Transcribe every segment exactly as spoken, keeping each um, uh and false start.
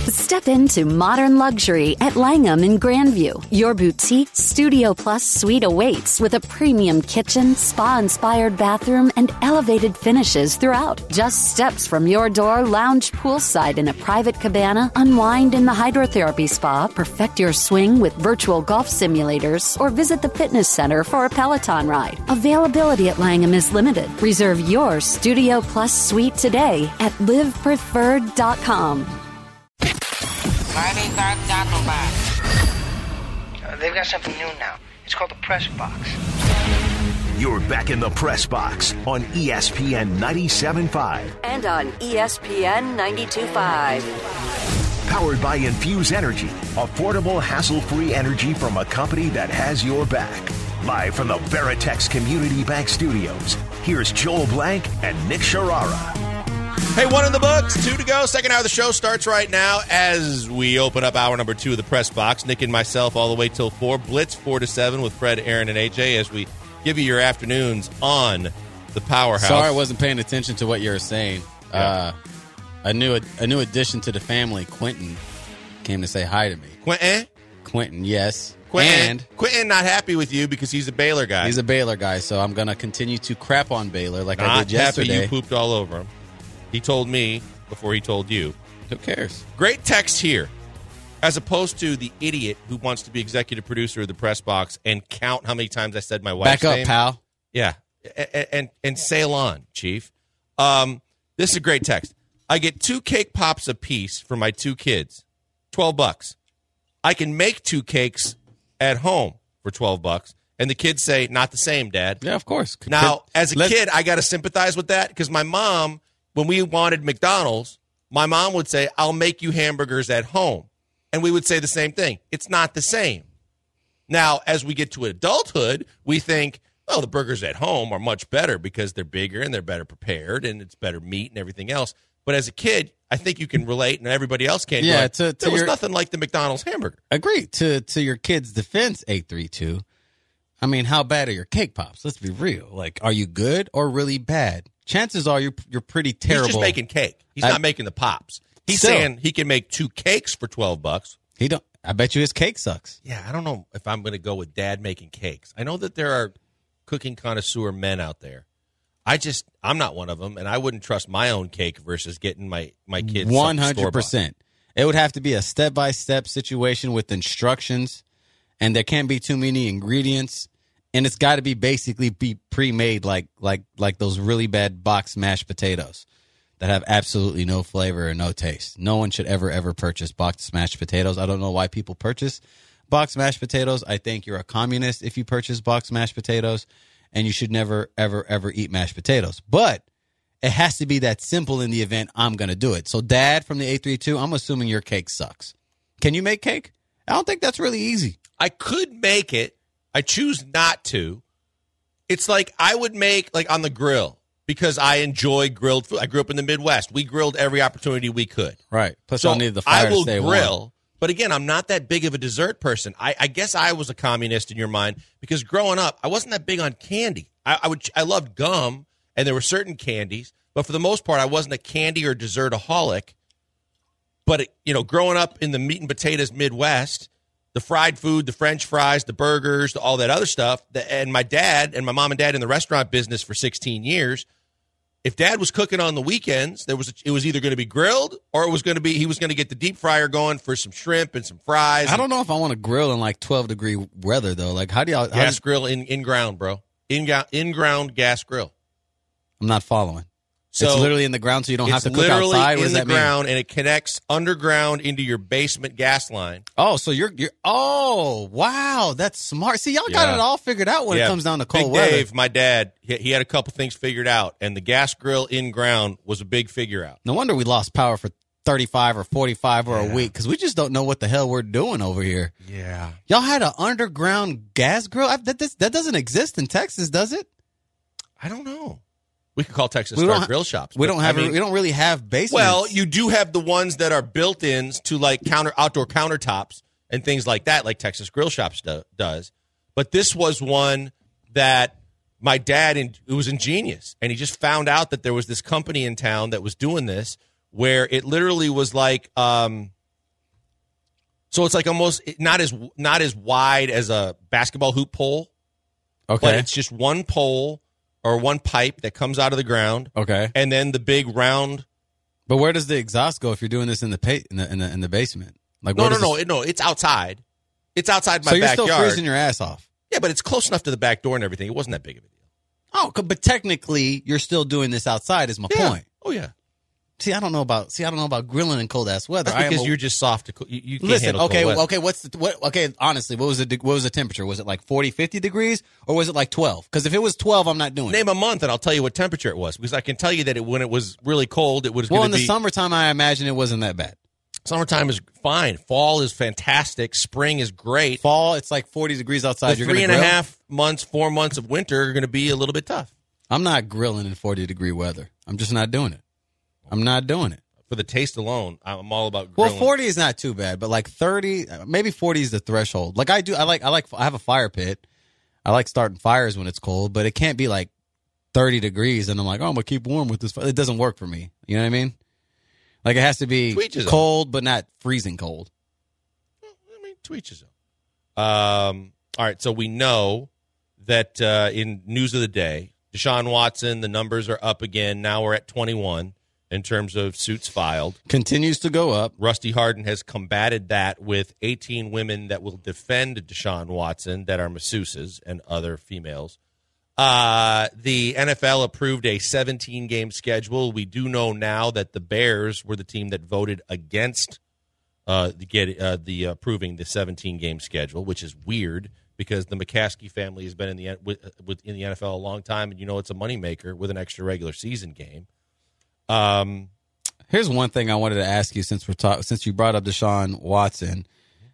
Step into modern luxury at Langham in Grandview. Your boutique Studio Plus suite awaits with a premium kitchen, spa-inspired bathroom, and elevated finishes throughout. Just steps from your door, lounge poolside in a private cabana, unwind in the hydrotherapy spa, perfect your swing with virtual golf simulators, or visit the fitness center for a Peloton ride. Availability at Langham is limited. Reserve your Studio Plus suite today at live preferred dot com. Ladies and gentlemen, uh, they've got something new now. It's called the Press Box. You're back in the Press Box on E S P N ninety-seven point five. And on E S P N ninety-two point five. Powered by Infuse Energy, affordable, hassle-free energy from a company that has your back. Live from the Veritex Community Bank Studios, here's Joel Blank and Nick Sharara. Hey, one in the books, two to go. Second hour of the show starts right now as we open up hour number two of the Press Box. Nick and myself all the way till four. Blitz four to seven with Fred, Aaron, and A J as we give you your afternoons on the Powerhouse. Sorry I wasn't paying attention to what you were saying. Yeah. Uh, a new a new addition to the family, Quentin, came to say hi to me. Quentin? Quentin, yes. Quentin, and Quentin not happy with you because he's a Baylor guy. He's a Baylor guy, so I'm going to continue to crap on Baylor like not I did yesterday. happy you pooped all over him. He told me before he told you. Who cares? Great text here. As opposed to the idiot who wants to be executive producer of the Press Box and count how many times I said my wife's Back up, name. pal. Yeah. And, and, and sail on, Chief. Um, this is a great text. I get two cake pops apiece for my two kids. twelve bucks. I can make two cakes at home for twelve bucks. And the kids say, not the same, Dad. Yeah, of course. Now, as a Let's- kid, I got to sympathize with that because my mom, when we wanted McDonald's, my mom would say, I'll make you hamburgers at home. And we would say the same thing. It's not the same. Now, as we get to adulthood, we think, well, the burgers at home are much better because they're bigger and they're better prepared and it's better meat and everything else. But as a kid, I think you can relate and everybody else can. Yeah, like, to- to there was your- nothing like the McDonald's hamburger. Agree. To to your kid's defense, eight three two. I mean, how bad are your cake pops? Let's be real. Like, are you good or really bad? Chances are you're you're pretty terrible. He's just making cake. He's I- not making the pops. He's Still. saying he can make two cakes for twelve bucks. He don't. I bet you his cake sucks. Yeah, I don't know if I'm going to go with Dad making cakes. I know that there are cooking connoisseur men out there. I just, I'm not one of them, and I wouldn't trust my own cake versus getting my, my kids One something hundred store-bought. percent. It would have to be a step by step situation with instructions, and there can't be too many ingredients, and it's got to be basically be pre made like like like those really bad box mashed potatoes that have absolutely no flavor and no taste. No one should ever ever purchase boxed mashed potatoes. I don't know why people purchase boxed mashed potatoes. I think you're a communist if you purchase boxed mashed potatoes. And you should never, ever, ever eat mashed potatoes. But it has to be that simple in the event I'm going to do it. So, Dad from the eight three two, I'm assuming your cake sucks. Can you make cake? I don't think that's really easy. I could make it. I choose not to. It's like I would make, like, on the grill because I enjoy grilled food. I grew up in the Midwest. We grilled every opportunity we could. Right. Plus, So I'll need the fire I will to stay grill. warm. But again, I'm not that big of a dessert person. I, I guess I was a communist in your mind because growing up, I wasn't that big on candy. I, I would I loved gum, and there were certain candies, but for the most part, I wasn't a candy or dessertaholic. But it, you know, growing up in the meat and potatoes Midwest, the fried food, the French fries, the burgers, the, all that other stuff, the, and my dad and my mom and dad in the restaurant business for sixteen years. If Dad was cooking on the weekends, there was a, it was either going to be grilled or it was going to be he was going to get the deep fryer going for some shrimp and some fries. I don't know if I want to grill in like twelve degree weather, though. Like, how do y'all. How Gas does, grill in, in ground, bro. In in ground gas grill. I'm not following. So it's literally in the ground, so you don't have it's to cook literally outside. What in does the that mean? ground, and it connects underground into your basement gas line. Oh, so you're you're. Oh, wow, that's smart. See, y'all got Yeah. it all figured out when Yeah. it comes down to cold Big weather. Dave, my dad, he, he had a couple things figured out, and the gas grill in ground was a big figure out. No wonder we lost power for thirty-five or forty-five or Yeah. a week because we just don't know what the hell we're doing over here. Yeah. Y'all had an underground gas grill? I, that, that, that doesn't exist in Texas, does it? I don't know. We could call Texas We Star don't- Grill Shops. We but, don't have. I mean, we don't really have basements. well, you do have the ones that are built-ins to like counter outdoor countertops and things like that, like Texas Grill Shops do, does. But this was one that my dad, in, it was ingenious, and he just found out that there was this company in town that was doing this, where it literally was like, um, So it's like almost not as not as wide as a basketball hoop pole. Okay. But it's just one pole or one pipe that comes out of the ground. Okay. And then the big round. But where does the exhaust go if you're doing this in the pa- in the in the, in the basement? Like No, where no, does no, this- it, no. It's outside. It's outside my So you're backyard. still freezing your ass off. Yeah, but it's close enough to the back door and everything. It wasn't that big of a deal. Oh, c- but technically you're still doing this outside. Is my Yeah. point. Oh yeah. See, I don't know about. See, I don't know about grilling in cold ass weather. That's I am because a- you're just soft. To, co- you, you can't Listen, handle okay, cold weather. okay. What's the what? Okay, honestly, what was the de- what was the temperature? Was it like forty, fifty degrees, or was it like twelve? Because if it was twelve, I'm not doing it. Name a month and I'll tell you what temperature it was, because I can tell you that it, when it was really cold, it was Well, going in to the be. summertime, I imagine it wasn't that bad. Summertime is fine. Fall is fantastic. Spring is great. Fall, it's like forty degrees outside. The You're three gonna and a grill? half months, four months of winter are going to be a little bit tough. I'm not grilling in forty degree weather. I'm just not doing it. I'm not doing it. For the taste alone, I'm all about Well, grilling. forty is not too bad, but like thirty, maybe forty is the threshold. Like I do, I like, I like, I have a fire pit. I like starting fires when it's cold, but it can't be like thirty degrees and I'm like, oh, I'm gonna keep warm with this. fi-" It doesn't work for me. You know what I mean? Like it has to be Tweet yourself. cold, but not freezing cold. I mean, tweet yourself. Um, all right, so we know that uh, in news of the day, Deshaun Watson, the numbers are up again. Now we're at twenty-one in terms of suits filed. Continues to go up. Rusty Harden has combated that with eighteen women that will defend Deshaun Watson that are masseuses and other females. Uh, the N F L approved a seventeen-game schedule. We do know now that the Bears were the team that voted against uh, the, get, uh, the approving the seventeen-game schedule, which is weird because the McCaskey family has been in the with, with, in the N F L a long time, and you know it's a moneymaker with an extra regular season game. Um. Here's one thing I wanted to ask you since we're talk- since you brought up Deshaun Watson,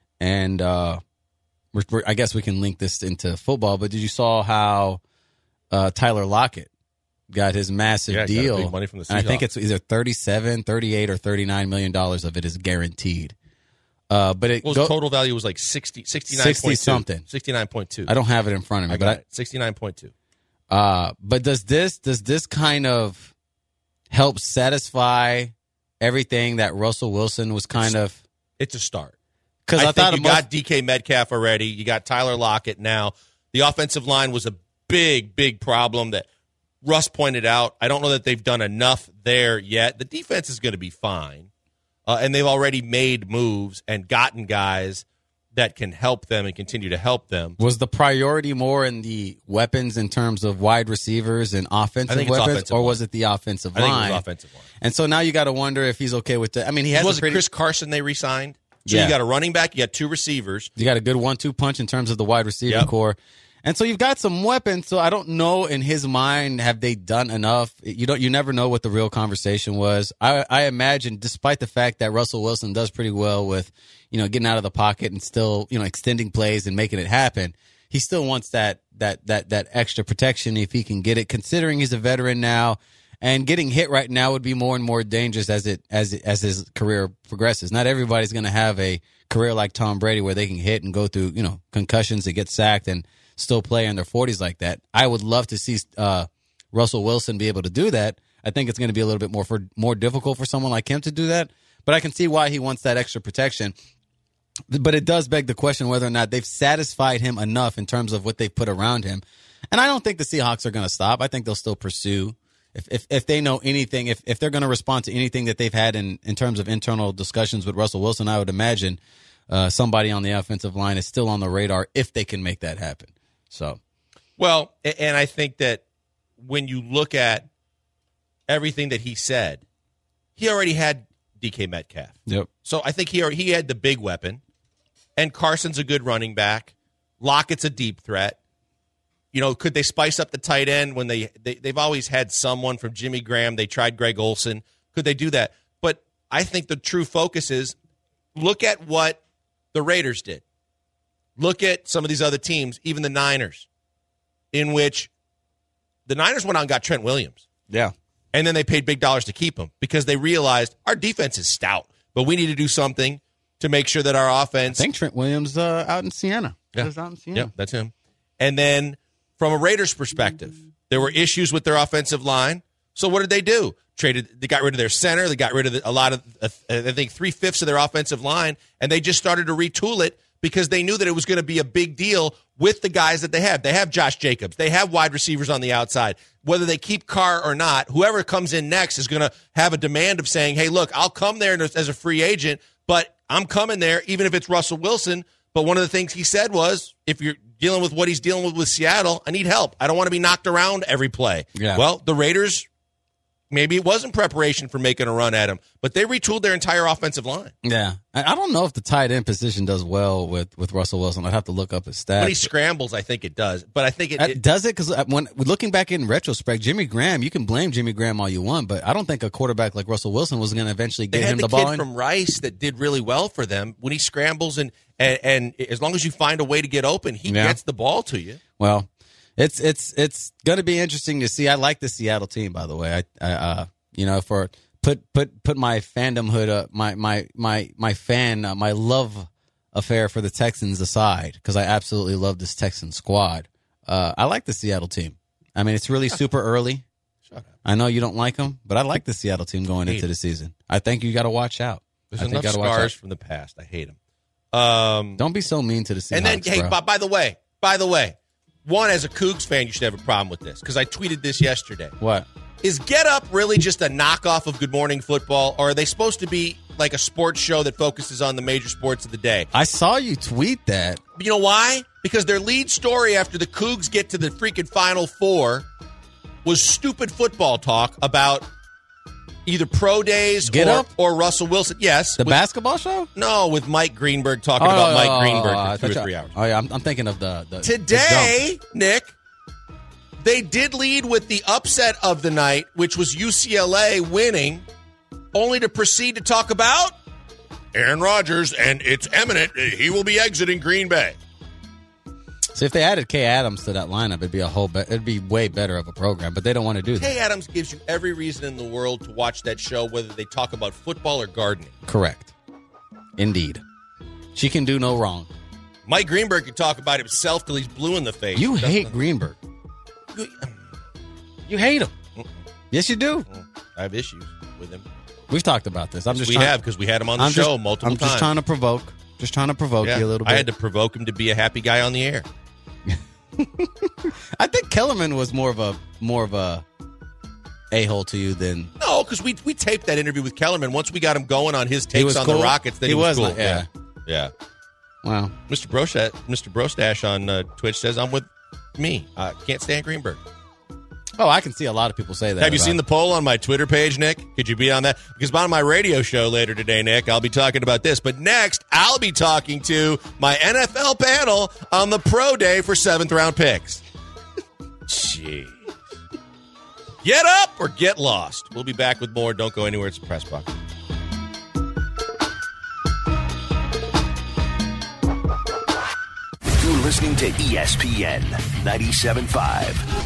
and uh, we're, we're, I guess we can link this into football. But did you saw how uh, Tyler Lockett got his massive Yeah, got deal? big money from the And I think Seahawks. it's either thirty-seven, thirty-eight, or thirty-nine million dollars of it is guaranteed. Uh, but it Well, go- his total value was like sixty, sixty-nine point two. sixty something. sixty-nine point two. I don't have it in front of me, I but got I, it. sixty-nine point two. Uh, but does this does this kind of help satisfy everything that Russell Wilson was kind of? It's a start. Because I, I, think thought you it must- got D K Metcalf already. You got Tyler Lockett now. The offensive line was a big, big problem that Russ pointed out. I don't know that they've done enough there yet. The defense is going to be fine. Uh, and they've already made moves and gotten guys that can help them and continue to help them. was the priority more in the weapons in terms of wide receivers and offensive I think it's weapons, offensive or line. was it the offensive I think line? it was offensive line. And so now you got to wonder if he's okay with that. I mean, he has Was a it pretty. Chris Carson they re-signed? So Yeah. you got a running back, you got two receivers. You got a good one-two punch in terms of the wide receiver Yep. core. And so you've got some weapons. So I don't know in his mind, have they done enough? You don't. You never know what the real conversation was. I, I imagine, despite the fact that Russell Wilson does pretty well with, you know, getting out of the pocket and still, you know, extending plays and making it happen, he still wants that that that that extra protection if he can get it. Considering he's a veteran now, and getting hit right now would be more and more dangerous as it as it, as his career progresses. Not everybody's going to have a career like Tom Brady where they can hit and go through, you know, concussions and get sacked and still play in their forties like that. I would love to see uh, Russell Wilson be able to do that. I think it's going to be a little bit more for more difficult for someone like him to do that. But I can see why he wants that extra protection. But it does beg the question whether or not they've satisfied him enough in terms of what they've put around him. And I don't think the Seahawks are going to stop. I think they'll still pursue. If if, if they know anything, if, if they're going to respond to anything that they've had in, in terms of internal discussions with Russell Wilson, I would imagine uh, somebody on the offensive line is still on the radar if they can make that happen. So, Well, a- and I think that when you look at everything that he said, he already had D K Metcalf. yep. So I think he already, he had the big weapon, and Carson's a good running back. Lockett's a deep threat. You know, could they spice up the tight end when they, they they've always had someone from Jimmy Graham? They tried Greg Olsen. Could they do that? But I think the true focus is look at what the Raiders did. Look at some of these other teams, even the Niners, in which the Niners went out and got Trent Williams. Yeah. And then they paid big dollars to keep him because they realized our defense is stout, but we need to do something to make sure that our offense. I think Trent Williams uh, out in Siena. Yeah. He's out in Siena. Yeah, that's him. And then from a Raiders perspective, there were issues with their offensive line. So what did they do? traded. They got rid of their center. They got rid of the, a lot of, uh, I think, three-fifths of their offensive line, and they just started to retool it because they knew that it was going to be a big deal with the guys that they have. They have Josh Jacobs. They have wide receivers on the outside. Whether they keep Carr or not, whoever comes in next is going to have a demand of saying, hey, look, I'll come there as a free agent, but I'm coming there even if it's Russell Wilson. But one of the things he said was, if you're dealing with what he's dealing with with Seattle, I need help. I don't want to be knocked around every play. Yeah. Well, the Raiders, maybe it wasn't preparation for making a run at him, but they retooled their entire offensive line. Yeah. I don't know if the tight end position does well with, with Russell Wilson. I'd have to look up his stats. When he scrambles, I think it does. But I think it, it it does it because when looking back in retrospect, Jimmy Graham, you can blame Jimmy Graham all you want, but I don't think a quarterback like Russell Wilson was going to eventually get they had him the, the kid ball. from Rice that did really well for them. When he scrambles and and, and as long as you find a way to get open, he Yeah. gets the ball to you. Well, it's it's it's going to be interesting to see. I like the Seattle team, by the way. I, I uh, you know, for put put put my fandomhood, uh, my my my my fan, uh, my love affair for the Texans aside, because I absolutely love this Texan squad. Uh, I like the Seattle team. I mean, it's really super early. Shut up. I know you don't like them, but I like the Seattle team going Hate into it. the season. I think you got to watch out. There's I think enough you gotta watch scars out. from the past. I hate them. Um, Don't be so mean to the Seahawks, and then, hey, bro. by, by the way, by the way, one, as a Cougs fan, you should have a problem with this because I tweeted this yesterday. What? Is Get Up really just a knockoff of Good Morning Football, or are they supposed to be like a sports show that focuses on the major sports of the day? I saw you tweet that. You know why? Because their lead story after the Cougs get to the freaking Final Four was stupid football talk about either pro days Get or, Up? or Russell Wilson. Yes. The with, basketball show? No, with Mike Greenberg talking about Mike Greenberg I for two or thought three you- hours. Oh, yeah, I'm, I'm thinking of the, the Today, Nick, they did lead with the upset of the night, which was U C L A winning, only to proceed to talk about Aaron Rodgers, and it's imminent. He will be exiting Green Bay. So if they added Kay Adams to that lineup, it'd be a whole. Be- it'd be way better of a program. But they don't want to do that. Kay Adams gives you every reason in the world to watch that show, whether they talk about football or gardening. Correct. Indeed, she can do no wrong. Mike Greenberg can talk about himself till he's blue in the face. You Doesn't- hate Greenberg. You hate him. Yes, you do. I have issues with him. We've talked about this. I'm just we trying, have because we had him on the I'm show just, multiple I'm times. just trying to provoke. Just trying to provoke Yeah, you a little bit. I had to provoke him to be a happy guy on the air. I think Kellerman was more of a more of a a hole to you than No, because we we taped that interview with Kellerman. Once we got him going on his He takes was on cool? the Rockets, then he, He was, was cool. like- yeah. yeah. wow. Mister Brostash, Mister Brostash on uh, Twitch says I'm with me. I can't stand Greenberg. Oh, I can see a lot of people say that. Have you about seen it. the poll on my Twitter page, Nick? Could you be on that? Because on my radio show later today, Nick, I'll be talking about this. But next, I'll be talking to my N F L panel on the pro day for seventh round picks. Jeez. Get up or get lost. We'll be back with more. Don't go anywhere. It's the Press Box. You're listening to E S P N ninety-seven point five.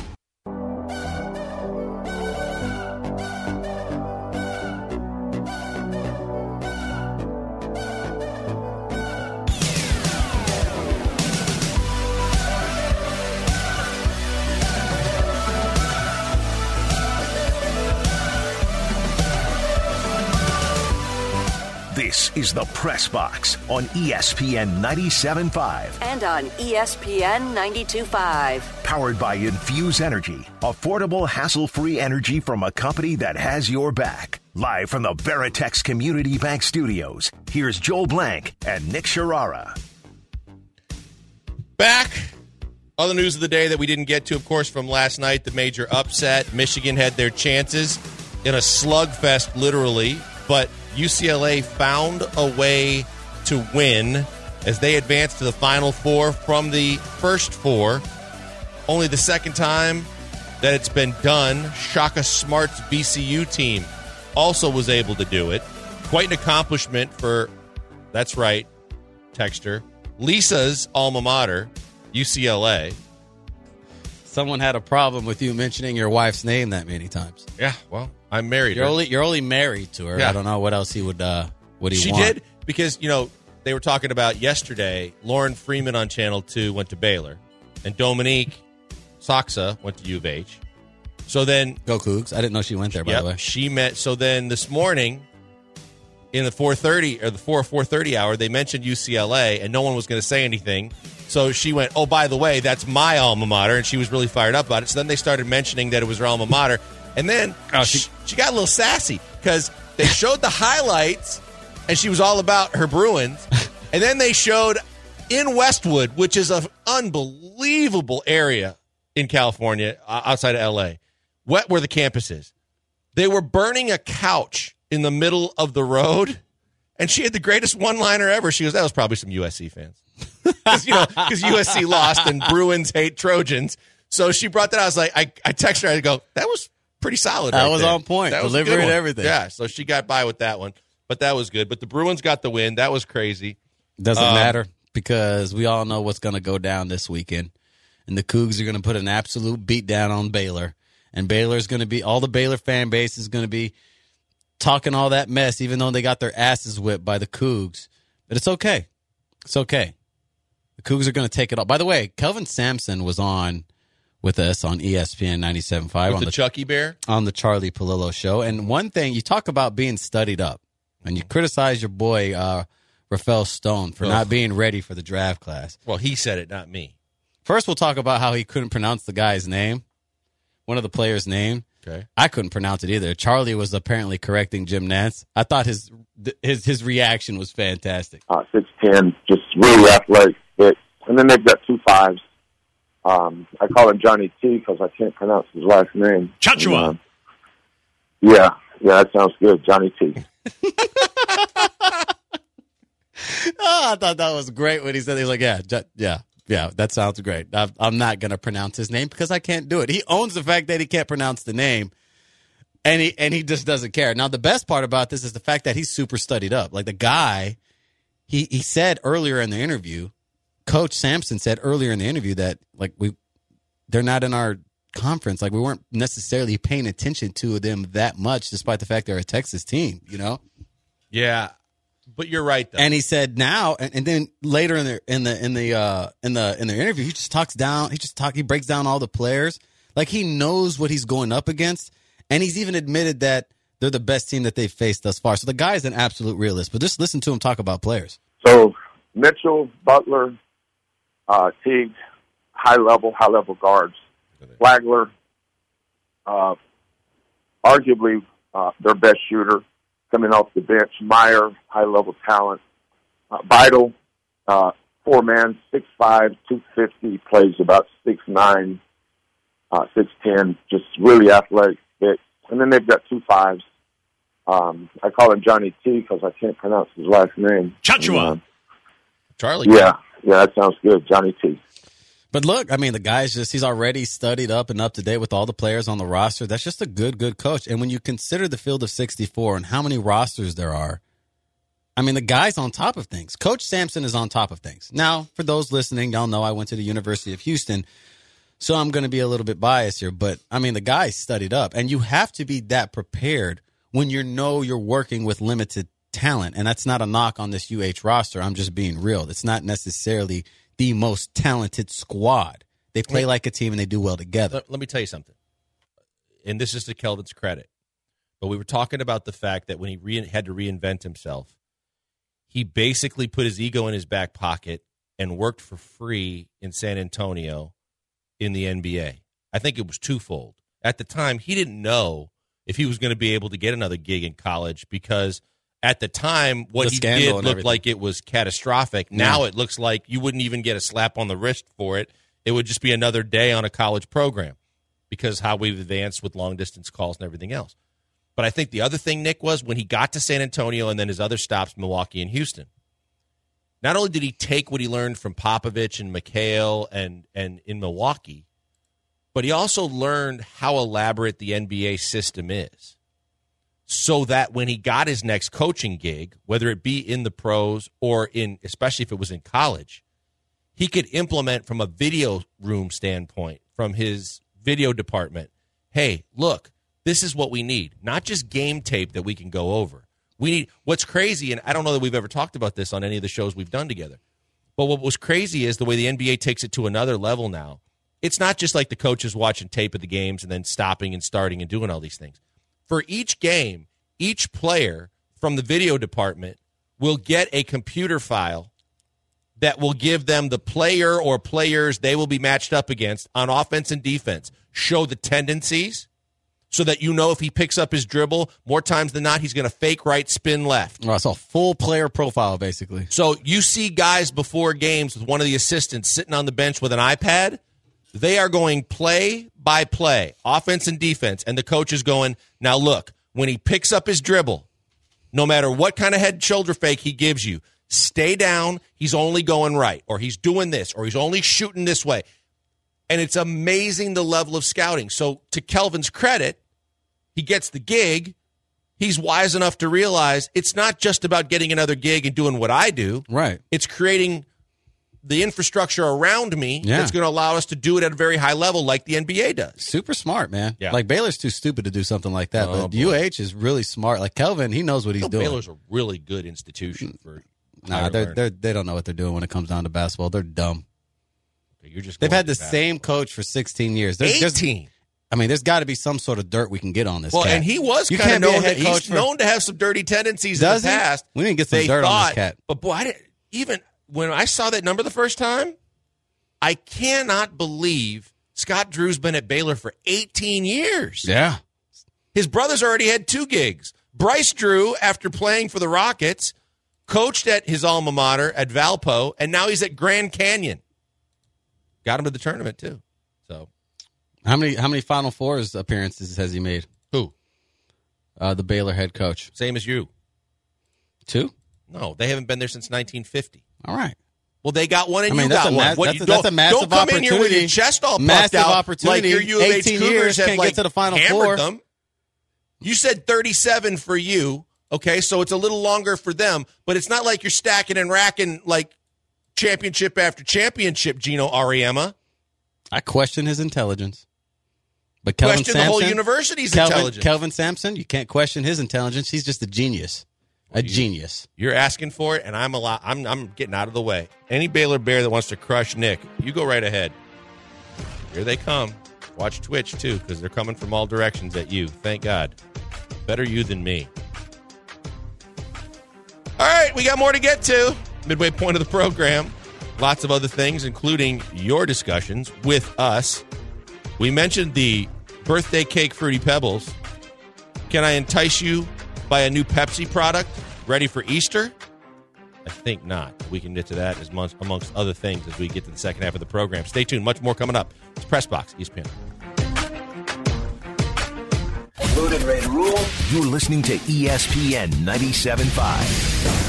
This is the Press Box on E S P N ninety-seven point five. And on E S P N ninety-two point five. Powered by Infuse Energy, affordable, hassle-free energy from a company that has your back. Live from the Veritex Community Bank Studios, here's Joel Blank and Nick Sharara. Back. Other news of the day that we didn't get to, of course, from last night, the major upset. Michigan had their chances in a slugfest, literally, but U C L A found a way to win as they advanced to the Final Four from the first four. Only the second time that it's been done. Shaka Smart's B C U team also was able to do it. Quite an accomplishment for, that's right, Texter, Lisa's alma mater, U C L A. Someone had a problem with you mentioning your wife's name that many times. Yeah, well, I'm married. You're her. only you're only married to her. Yeah. I don't know what else he would uh would he She want. did because, you know, they were talking about yesterday, Lauren Freeman on Channel two went to Baylor, and Dominique Soxa went to U of H. So then, Go Cougs. I didn't know she went there, by yep, the way. she met. So then this morning, in the four thirty or the four four thirty hour, they mentioned U C L A, and no one was going to say anything. So she went, "Oh, by the way, that's my alma mater," and she was really fired up about it. So then they started mentioning that it was her alma mater, and then Oh, she, she- she got a little sassy because they showed the highlights, and she was all about her Bruins, and then they showed in Westwood, which is an unbelievable area in California, uh, outside of L A, wet where the campus is. They were burning a couch in the middle of the road, and she had the greatest one-liner ever. She goes, "That was probably some U S C fans." Because, you know, because U S C lost and Bruins hate Trojans. So she brought that out. I was like, I, I texted her, I go, that was pretty solid. That right was there. on point. That was a good Delivery and one. everything. Yeah, so she got by with that one. But that was good. But the Bruins got the win. That was crazy. Doesn't Um, matter because we all know what's going to go down this weekend. And the Cougs are going to put an absolute beat down on Baylor. And Baylor's going to be, all the Baylor fan base is going to be talking all that mess, even though they got their asses whipped by the Cougs. But it's okay. It's okay. The Cougs are going to take it all. By the way, Kelvin Sampson was on with us on E S P N ninety-seven point five With on the, the, Chucky Bear. on the Charlie Palillo show. And one thing, you talk about being studied up, and you criticize your boy, uh, Rafael Stone, for Ugh. not being ready for the draft class. Well, he said it, not me. First, we'll talk about how he couldn't pronounce the guy's name, one of the players' name. Okay. I couldn't pronounce it either. Charlie was apparently correcting Jim Nantz. I thought his his his reaction was fantastic. Uh, six ten, just really athletic. Fit. And then they've got two fives. Um, I call him Johnny T because I can't pronounce his last name. Chachua. And, uh, yeah, yeah, that sounds good, Johnny T. Oh, I thought that was great when he said, he was like, yeah, ju- yeah, yeah, that sounds great. I'm, I'm not going to pronounce his name because I can't do it. He owns the fact that he can't pronounce the name, and he and he just doesn't care. Now, the best part about this is the fact that he's super studied up. Like the guy, he, he said earlier in the interview, Coach Sampson said earlier in the interview that, like, we they're not in our conference. Like, we weren't necessarily paying attention to them that much, despite the fact they're a Texas team, you know? Yeah, but you're right, though. And he said now, and, and then later in the in the in the uh, in the in the interview, he just talks down. He just talk. He breaks down all the players. Like he knows what he's going up against, and he's even admitted that they're the best team that they've faced thus far. So the guy is an absolute realist. But just listen to him talk about players. So Mitchell, Butler, uh, Teague, high level, high level guards. Flagler, uh, arguably uh, their best shooter coming off the bench. Meyer, high level talent. Uh, Vital, uh, four man, six five, two fifty, plays about six nine, uh, six ten, just really athletic fit. And then they've got two fives. Um, I call him Johnny T because I can't pronounce his last name. Chachua. And, uh, Charlie. yeah, yeah, that sounds good, Johnny T. But look, I mean, the guy's just, he's already studied up and up to date with all the players on the roster. That's just a good, good coach. And when you consider the field of sixty-four and how many rosters there are, I mean, the guy's on top of things. Coach Sampson is on top of things. Now, for those listening, y'all know I went to the University of Houston, so I'm going to be a little bit biased here. But, I mean, the guy's studied up. And you have to be that prepared when you know you're working with limited talent. And that's not a knock on this U H roster. I'm just being real. It's not necessarily the most talented squad. They play like a team and they do well together. Let, let me tell you something. And this is to Kelvin's credit. But we were talking about the fact that when he re- had to reinvent himself, he basically put his ego in his back pocket and worked for free in San Antonio in the N B A. I think it was twofold. At the time, he didn't know if he was going to be able to get another gig in college because at the time, what The he scandal did and looked everything. like it was catastrophic. Now it looks like you wouldn't even get a slap on the wrist for it. It would just be another day on a college program because how we've advanced with long-distance calls and everything else. But I think the other thing, Nick, was when he got to San Antonio and then his other stops, Milwaukee and Houston, not only did he take what he learned from Popovich and McHale and, and in Milwaukee, but he also learned how elaborate the N B A system is. So that when he got his next coaching gig, whether it be in the pros or in, especially if it was in college, he could implement from a video room standpoint, from his video department. Hey, look, this is what we need. Not just game tape that we can go over. We need, what's crazy, and I don't know that we've ever talked about this on any of the shows we've done together, but what was crazy is the way the N B A takes it to another level now it's not just like the coaches watching tape of the games and then stopping and starting and doing all these things. For each game, each player from the video department will get a computer file that will give them the player or players they will be matched up against on offense and defense, show the tendencies so that you know if he picks up his dribble, more times than not, he's going to fake right, spin left. Oh, it's a full player profile, basically. So you see guys before games with one of the assistants sitting on the bench with an iPad. They are going play by play, offense and defense, and the coach is going, now look, when he picks up his dribble, no matter what kind of head-shoulder fake he gives you, stay down, he's only going right, or he's doing this, or he's only shooting this way. And it's amazing the level of scouting. So to Kelvin's credit, he gets the gig. He's wise enough to realize it's not just about getting another gig and doing what I do. Right. It's creating the infrastructure around me yeah. that's going to allow us to do it at a very high level like the N B A does. Super smart, man. Yeah. Like, Baylor's too stupid to do something like that, Oh, but boy. U H is really smart. Like, Kelvin, he knows what he's No, doing. Baylor's a really good institution for Nah, higher they're, learning. they're, they don't know what they're doing when it comes down to basketball. They're dumb. You're just They've going had the to basketball. same coach for sixteen years. There's, there's- eighteen. I mean, there's got to be some sort of dirt we can get on this Well, cat. and he was You kind of can't be a known. head To, coach he's for- known to have some dirty tendencies Does in the he? past. We didn't get some They dirt on thought, this cat. But boy, I didn't, even when I saw that number the first time, I cannot believe Scott Drew's been at Baylor for eighteen years. Yeah. His brother's already had two gigs. Bryce Drew, after playing for the Rockets, coached at his alma mater at Valpo, and now he's at Grand Canyon. Got him to the tournament, too. So, How many how many Final Fours appearances has he made? who? Uh, the Baylor head coach. Same as you. Two? No, they haven't been there since nineteen fifty. All right. Well, they got one, and I mean, you that's got a one. mass- What, that's you a- that's don't, a massive don't come in here with your opportunity. chest all puffed Massive out opportunity. like your U of H eighteen Cougars years have can't like get to the Final hammered Four. them. You said thirty-seven for you, okay? So it's a little longer for them, but it's not like you're stacking and racking like championship after championship, Gino Auriemma. I question his intelligence. But Kelvin Question Sampson, the whole university's Kelvin, intelligence. Kelvin Sampson, you can't question his intelligence. He's just a genius. A genius. You're asking for it, and I'm a lot. I'm I'm getting out of the way. Any Baylor Bear that wants to crush Nick, you go right ahead. Here they come. Watch Twitch too, because they're coming from all directions at you. Thank God. Better you than me. All right, we got more to get to. Midway point of the program. Lots of other things, including your discussions with us. We mentioned the birthday cake Fruity Pebbles. Can I entice you by a new Pepsi product ready for Easter? I think not. We can get to that as much, amongst other things as we get to the second half of the program. Stay tuned. Much more coming up. It's Press Box, E S P N. Loaded, ready to rule. You're listening to E S P N ninety-seven point five.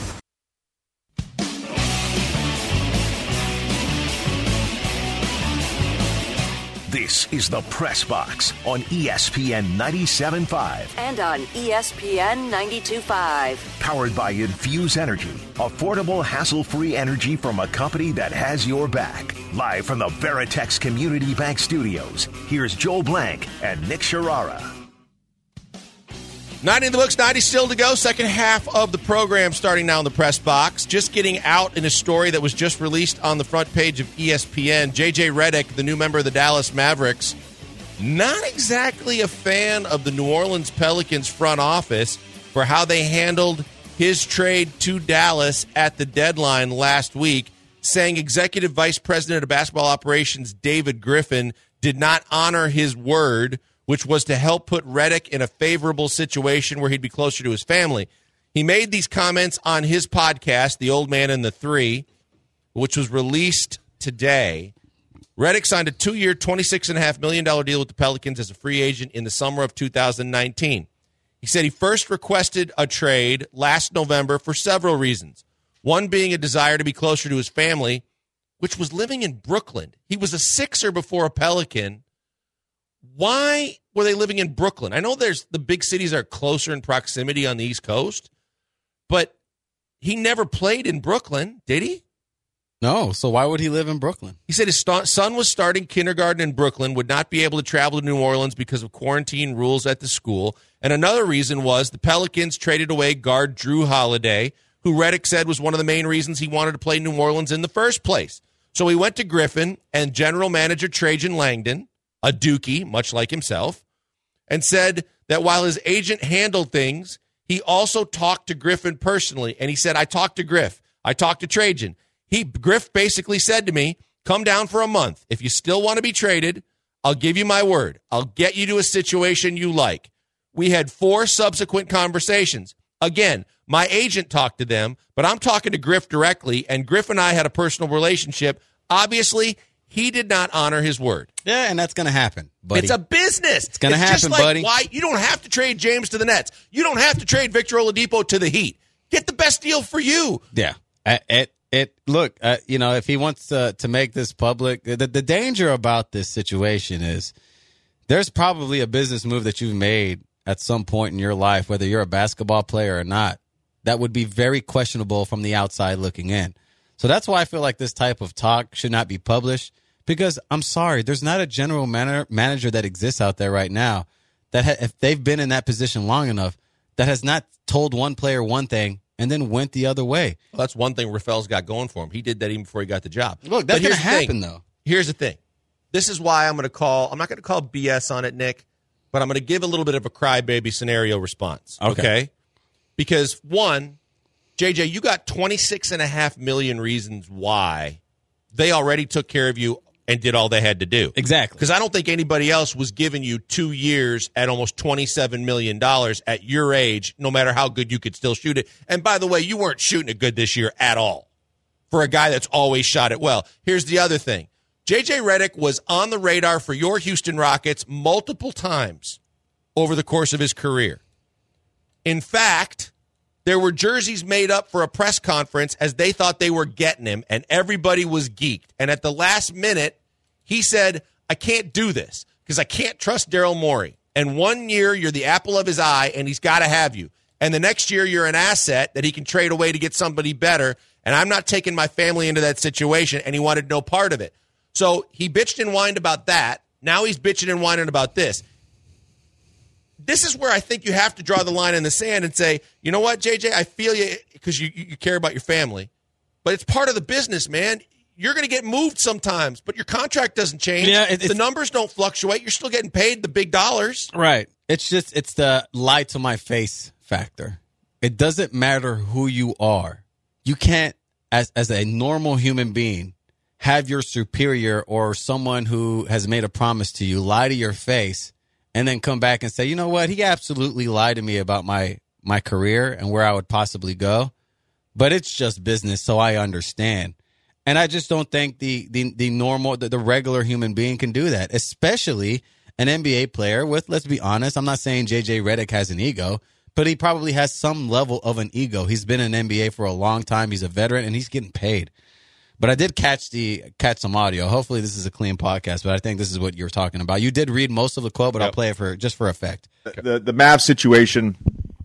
This is the Press Box on E S P N ninety-seven point five. And on E S P N ninety-two point five. Powered by Infuse Energy. Affordable, hassle-free energy from a company that has your back. Live from the Veritex Community Bank Studios, here's Joel Blank and Nick Sharara. ninety in the books, ninety still to go. Second half of the program starting now in the Press Box. Just getting out in a story that was just released on the front page of E S P N. J J Redick, the new member of the Dallas Mavericks, not exactly a fan of the New Orleans Pelicans front office for how they handled his trade to Dallas at the deadline last week, saying Executive Vice President of Basketball Operations David Griffin did not honor his word, which was to help put Redick in a favorable situation where he'd be closer to his family. He made these comments on his podcast, The Old Man and the Three, which was released today. Redick signed a two-year, twenty-six point five million dollars deal with the Pelicans as a free agent in the summer of two thousand nineteen. He said he first requested a trade last November for several reasons, one being a desire to be closer to his family, which was living in Brooklyn. He was a Sixer before a Pelican. Why were they living in Brooklyn? I know there's the big cities are closer in proximity on the East Coast, but he never played in Brooklyn, did he? No, so why would he live in Brooklyn? He said his st- son was starting kindergarten in Brooklyn, would not be able to travel to New Orleans because of quarantine rules at the school. And another reason was the Pelicans traded away guard Drew Holiday, who Redick said was one of the main reasons he wanted to play New Orleans in the first place. So he went to Griffin and general manager Trajan Langdon, a Dookie, much like himself, and said that while his agent handled things, he also talked to Griffin personally. And he said, I talked to Griff. I talked to Trajan. He Griff basically said to me, come down for a month. If you still want to be traded, I'll give you my word. I'll get you to a situation you like. We had four subsequent conversations. Again, my agent talked to them, but I'm talking to Griff directly, and Griff and I had a personal relationship. Obviously, he did not honor his word. Yeah, and that's going to happen, buddy. It's a business. It's going to happen, just like buddy. Why you don't have to trade James to the Nets. You don't have to trade Victor Oladipo to the Heat. Get the best deal for you. Yeah. It, it, look, uh, you know, if he wants to, to make this public, the, the danger about this situation is there's probably a business move that you've made at some point in your life, whether you're a basketball player or not, that would be very questionable from the outside looking in. So that's why I feel like this type of talk should not be published, because I'm sorry, there's not a general man- manager that exists out there right now that ha- if they've been in that position long enough, that has not told one player one thing and then went the other way. Well, that's one thing Rafael's got going for him. He did that even before he got the job. Look, that's going to happen, thing. though. Here's the thing. This is why I'm going to call, I'm not going to call B S on it, Nick, but I'm going to give a little bit of a crybaby scenario response. Okay. okay? Because, one, J J, you got twenty-six and a half million reasons why they already took care of you and did all they had to do. Exactly. Because I don't think anybody else was giving you two years at almost twenty-seven million dollars at your age, no matter how good you could still shoot it. And by the way, you weren't shooting it good this year at all for a guy that's always shot it well. Here's the other thing. J J Redick was on the radar for your Houston Rockets multiple times over the course of his career. In fact, there were jerseys made up for a press conference as they thought they were getting him, and everybody was geeked. And at the last minute, he said, I can't do this because I can't trust Daryl Morey. And one year, you're the apple of his eye, and he's got to have you. And the next year, you're an asset that he can trade away to get somebody better, and I'm not taking my family into that situation, and he wanted no part of it. So he bitched and whined about that. Now he's bitching and whining about this. This is where I think you have to draw the line in the sand and say, you know what, J J, I feel you because you, you care about your family. But it's part of the business, man. You're going to get moved sometimes, but your contract doesn't change. Yeah, it, the numbers don't fluctuate. You're still getting paid the big dollars. Right. It's just, it's the lie to my face factor. It doesn't matter who you are. You can't, as as a normal human being, have your superior or someone who has made a promise to you lie to your face and then come back and say, you know what, he absolutely lied to me about my, my career and where I would possibly go. But it's just business, so I understand. And I just don't think the the, the normal, the, the regular human being can do that, especially an N B A player with, let's be honest, I'm not saying J J Redick has an ego, but he probably has some level of an ego. He's been in the N B A for a long time. He's a veteran, and he's getting paid. But I did catch the catch some audio. Hopefully this is a clean podcast, but I think this is what you're talking about. You did read most of the quote, but yep. I'll play it for just for effect. The the, the Mavs situation,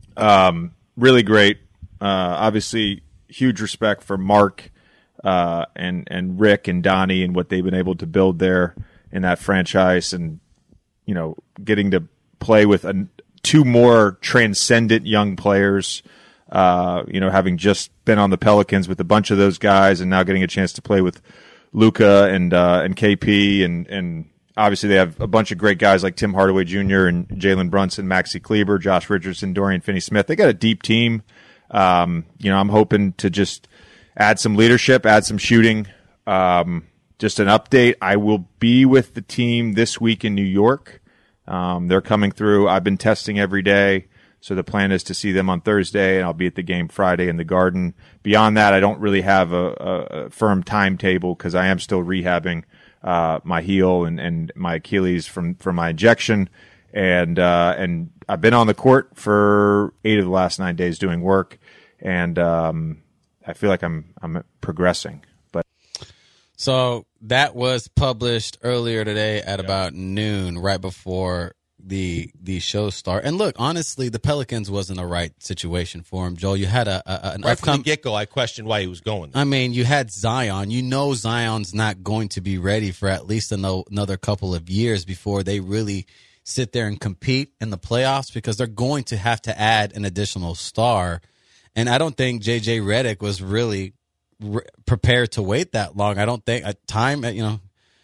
um, really great. Uh, obviously, huge respect for Mark uh, and and Rick and Donnie and what they've been able to build there in that franchise, and you know, getting to play with a, two more transcendent young players. Uh, you know, having just been on the Pelicans with a bunch of those guys, and now getting a chance to play with Luka and uh, and K P, and and obviously they have a bunch of great guys like Tim Hardaway Junior and Jalen Brunson, Maxi Kleber, Josh Richardson, Dorian Finney-Smith. They got a deep team. Um, you know, I'm hoping to just add some leadership, add some shooting. Um, just an update. I will be with the team this week in New York. Um, they're coming through. I've been testing every day. So the plan is to see them on Thursday, and I'll be at the game Friday in the Garden. Beyond that, I don't really have a, a, a firm timetable because I am still rehabbing uh, my heel and, and my Achilles from, from my injection. And uh, and I've been on the court for eight of the last nine days doing work, and um, I feel like I'm I'm progressing. But so that was published earlier today at yeah. about noon, right before the the show start. And look, honestly, the Pelicans wasn't a right situation for him, Joel. You had a, a an right upcom- from the get-go, I questioned why he was going there. I mean, you had Zion. You know Zion's not going to be ready for at least another couple of years before they really sit there and compete in the playoffs, because they're going to have to add an additional star. And I don't think J J Redick was really re- prepared to wait that long. I don't think at time, you know,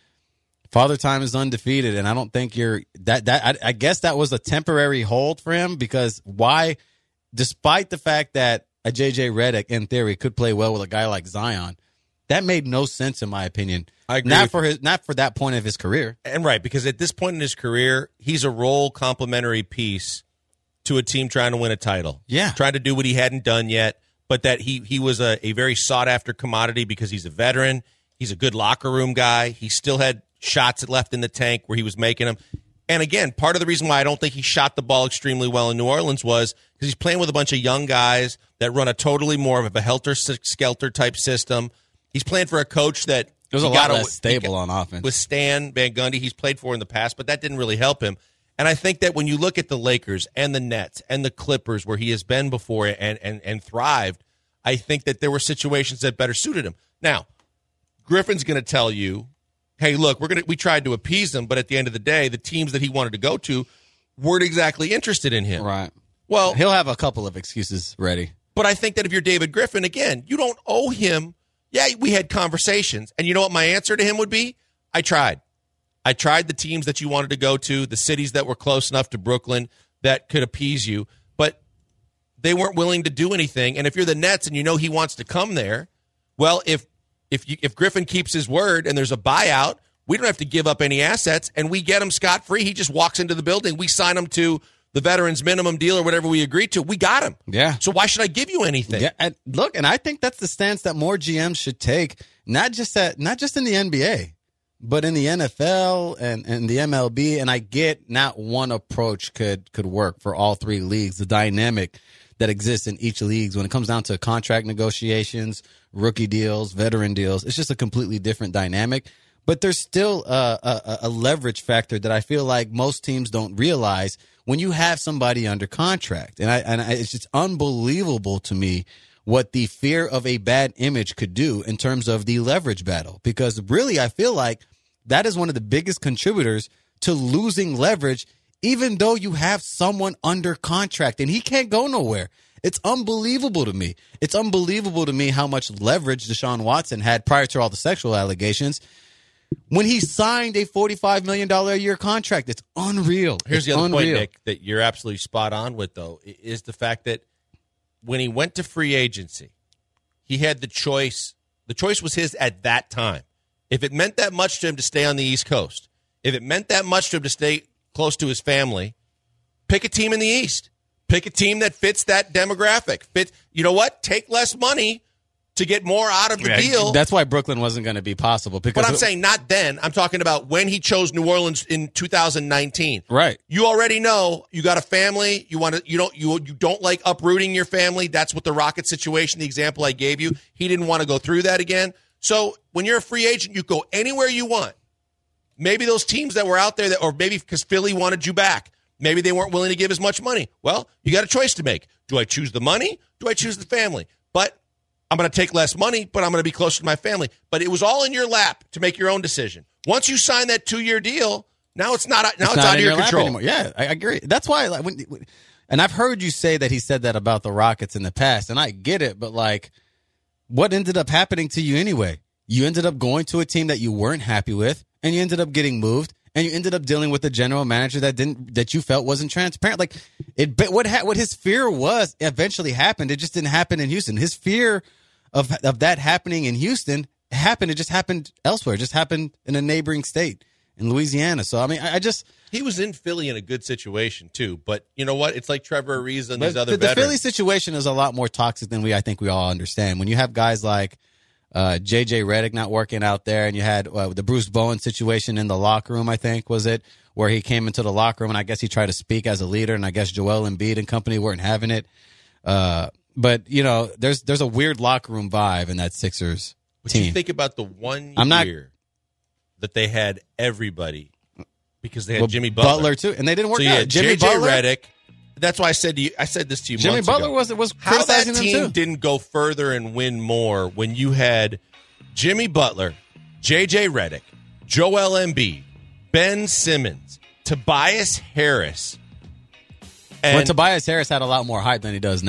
Father Time is undefeated, and I don't think you're that. That I, I guess that was a temporary hold for him because why, despite the fact that a J J Redick in theory could play well with a guy like Zion, that made no sense in my opinion. I agree not for his, not for that point of his career, and right because at this point in his career, he's a role complementary piece to a team trying to win a title. Yeah, trying to do what he hadn't done yet, but that he he was a, a very sought after commodity because he's a veteran. He's a good locker room guy. He still had shots left in the tank where he was making them. And again, part of the reason why I don't think he shot the ball extremely well in New Orleans was because he's playing with a bunch of young guys that run a totally more of a helter-skelter type system. He's playing for a coach that it was a lot less stable on offense. With Stan Van Gundy, he's played for in the past, but that didn't really help him. And I think that when you look at the Lakers and the Nets and the Clippers where he has been before and, and, and thrived, I think that there were situations that better suited him. Now, Griffin's going to tell you, hey, look, we're gonna we tried to appease him, but at the end of the day, the teams that he wanted to go to weren't exactly interested in him. Right. Well, he'll have a couple of excuses ready. But I think that if you're David Griffin, again, you don't owe him. Yeah, we had conversations, and you know what my answer to him would be? I tried. I tried the teams that you wanted to go to, the cities that were close enough to Brooklyn that could appease you, but they weren't willing to do anything. And if you're the Nets and you know he wants to come there, well, if if you, if Griffin keeps his word and there's a buyout, we don't have to give up any assets, and we get him scot-free. He just walks into the building. We sign him to the veterans minimum deal or whatever we agreed to. We got him. Yeah. So why should I give you anything? Yeah. And look, and I think that's the stance that more G Ms should take, not just at, not just in the N B A, but in the N F L and, and the M L B. And I get not one approach could could work for all three leagues. The dynamic that exists in each leagues when it comes down to contract negotiations, rookie deals, veteran deals, it's just a completely different dynamic. But there's still a, a, a leverage factor that I feel like most teams don't realize when you have somebody under contract. And I, and I, it's just unbelievable to me what the fear of a bad image could do in terms of the leverage battle. Because really, I feel like that is one of the biggest contributors to losing leverage, even though you have someone under contract and he can't go nowhere. It's unbelievable to me. It's unbelievable to me how much leverage Deshaun Watson had prior to all the sexual allegations when he signed a forty-five million dollars a year contract. It's unreal. Here's it's the other unreal. point, Nick, that you're absolutely spot on with, though, is the fact that when he went to free agency, he had the choice. The choice was his at that time. If it meant that much to him to stay on the East Coast, if it meant that much to him to stay close to his family, pick a team in the East. Pick a team that fits that demographic. Fit, you know what? Take less money to get more out of the Yeah, deal. That's why Brooklyn wasn't going to be possible. Because But I'm it, saying not then. I'm talking about when he chose New Orleans in two thousand nineteen. Right. You already know you got a family. You want to. You don't. You you don't like uprooting your family. That's what the Rocket situation, the example I gave you. He didn't want to go through that again. So when you're a free agent, you go anywhere you want. Maybe those teams that were out there, that, or maybe because Philly wanted you back. Maybe they weren't willing to give as much money. Well, you got a choice to make. Do I choose the money? Do I choose the family? But I'm going to take less money, but I'm going to be closer to my family. But it was all in your lap to make your own decision. Once you sign that two-year deal, now it's not. Now it's, it's not out of in your, your lap control. anymore. Yeah, I agree. That's why. Like, when, when, and I've heard you say that he said that about the Rockets in the past, and I get it. But like, what ended up happening to you anyway? You ended up going to a team that you weren't happy with, and you ended up getting moved. And you ended up dealing with a general manager that didn't, that you felt wasn't transparent. Like it, what ha, what his fear was eventually happened. It just didn't happen in Houston. His fear of of that happening in Houston happened. It just happened elsewhere. It just happened in a neighboring state in Louisiana. So I mean, I, I just he was in Philly in a good situation too. But you know what? It's like Trevor Ariza and but these other the, the veterans. Philly situation is a lot more toxic than we I think we all understand. When you have guys like Uh, J J Redick not working out there, and you had uh, the Bruce Bowen situation in the locker room, I think, was it, where he came into the locker room, and I guess he tried to speak as a leader, and I guess Joel Embiid and company weren't having it. Uh, but, you know, there's there's a weird locker room vibe in that Sixers But team. you think about the one I'm not- year that they had everybody because they had Well, Jimmy Butler. too, and they didn't work So you out. had Jimmy J J Butler, Redick. That's why I said to you, I said this to you Jimmy months Butler ago. was was How that criticizing team them too. didn't go further and win more when you had Jimmy Butler, J J Redick, Joel Embiid, Ben Simmons, Tobias Harris. And Well, Tobias Harris had a lot more hype than he does now.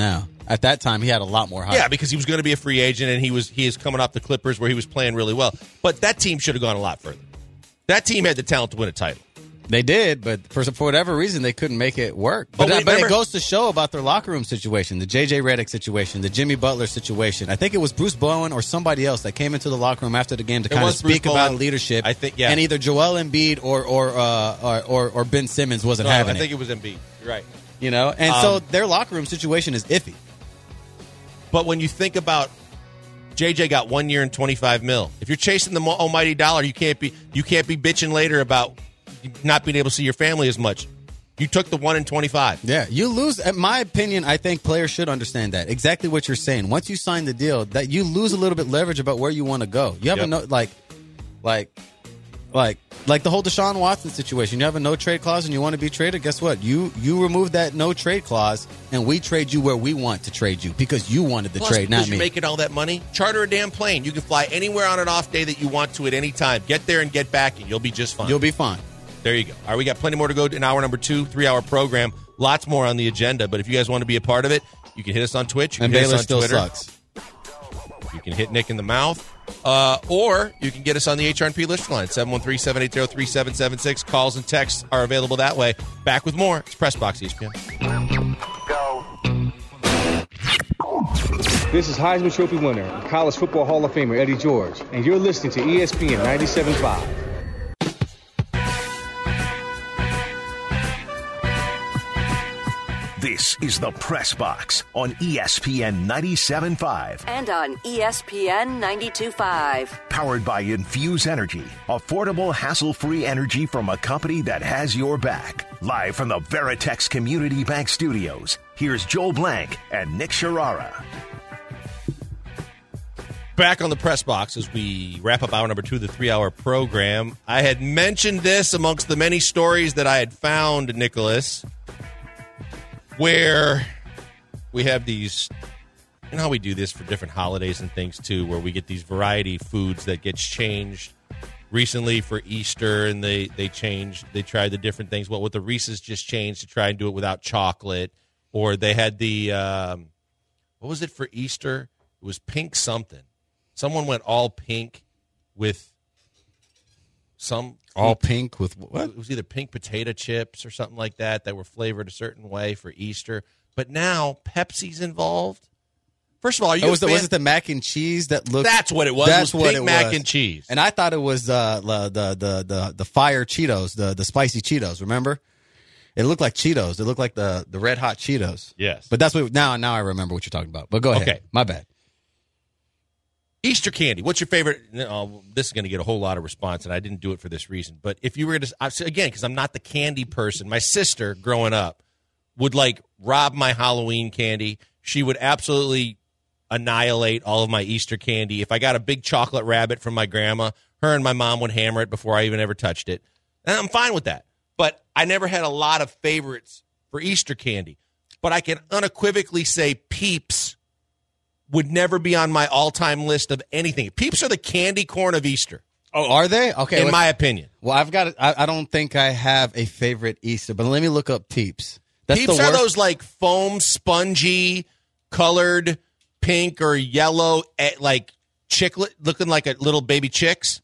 At that time, he had a lot more hype. Yeah, because he was going to be a free agent, and he was he is coming off the Clippers where he was playing really well. But that team should have gone a lot further. That team had the talent to win a title. They did, but for, for whatever reason, they couldn't make it work. But, But uh, we- but remember- it goes to show about their locker room situation, the J J Redick situation, the Jimmy Butler situation. I think it was Bruce Bowen or somebody else that came into the locker room after the game to It kind of was Bruce speak about Bowen. leadership. I think, yeah. And either Joel Embiid or or uh, or, or, or Ben Simmons wasn't No, having I think it. it was Embiid. You're right. You know, and so Um, their locker room situation is iffy. But when you think about J J got one year and twenty-five mil. If you're chasing the mo- almighty dollar, you can't be you can't be bitching later about not being able to see your family as much. You took the one in twenty-five. Yeah, you lose. In my opinion, I think players should understand that. Exactly what you're saying. Once you sign the deal, that you lose a little bit leverage about where you want to go. You have Yep. a no, like, like, like, like the whole Deshaun Watson situation. You have a no trade clause and you want to be traded. Guess what? You you remove that no trade clause and we trade you where we want to trade you because you wanted the Plus, trade, because not you're me. making all that money, charter a damn plane. You can fly anywhere on an off day that you want to at any time. Get there and get back, and you'll be just fine. You'll be fine. There you go. All right, we got plenty more to go in hour number two, three-hour program. Lots more on the agenda, but if you guys want to be a part of it, you can hit us on Twitch. You And can hit us Baylor on still Twitter. sucks. You can hit Nick in the mouth, uh, or you can get us on the H R and P listener line, seven one three, seven eight zero, three seven seven six. Calls and texts are available that way. Back with more. It's Press Box E S P N. This is Heisman Trophy winner and College Football Hall of Famer Eddie George, and you're listening to E S P N ninety-seven point five. This is the Press Box on E S P N ninety-seven point five. And on E S P N ninety-two point five. Powered by Infuse Energy, affordable, hassle-free energy from a company that has your back. Live from the Veritex Community Bank Studios, here's Joel Blank and Nick Sharara. Back on the Press Box as we wrap up hour number two of the three-hour program. I had mentioned this amongst the many stories that I had found, Nicholas, where we have these, you know how we do this for different holidays and things too, where we get these variety foods that gets changed. Recently for Easter, and they, they changed, they tried the different things. Well, with the Reese's just changed to try and do it without chocolate. Or they had the, um, what was it for Easter? It was pink something. Someone went all pink with some. All pink with what? It was either pink potato chips or something like that that were flavored a certain way for Easter. But now Pepsi's involved. First of all, are you Oh, a was, the, fan? was it the mac and cheese that looked? That's what it was. That's It was what pink it mac was. and cheese. And I thought it was uh, the, the the the the fire Cheetos, the the spicy Cheetos. Remember? It looked like Cheetos. It looked like the the red hot Cheetos. Yes. But that's what now now I remember what you're talking about. But go ahead. Okay. My bad. Easter candy. What's your favorite? Oh, this is going to get a whole lot of response, and I didn't do it for this reason. But if you were to, again, because I'm not the candy person, my sister growing up would like rob my Halloween candy. She would absolutely annihilate all of my Easter candy. If I got a big chocolate rabbit from my grandma, her and my mom would hammer it before I even ever touched it. And I'm fine with that. But I never had a lot of favorites for Easter candy. But I can unequivocally say Peeps would never be on my all-time list of anything. Peeps are the candy corn of Easter. Oh, are they? Okay. In well, my opinion. Well, I've got. I, I don't think I have a favorite Easter, but let me look up Peeps. That's Peeps the are worst. those like foam, spongy, colored pink or yellow, eh, like chicklet, looking like a little baby chicks.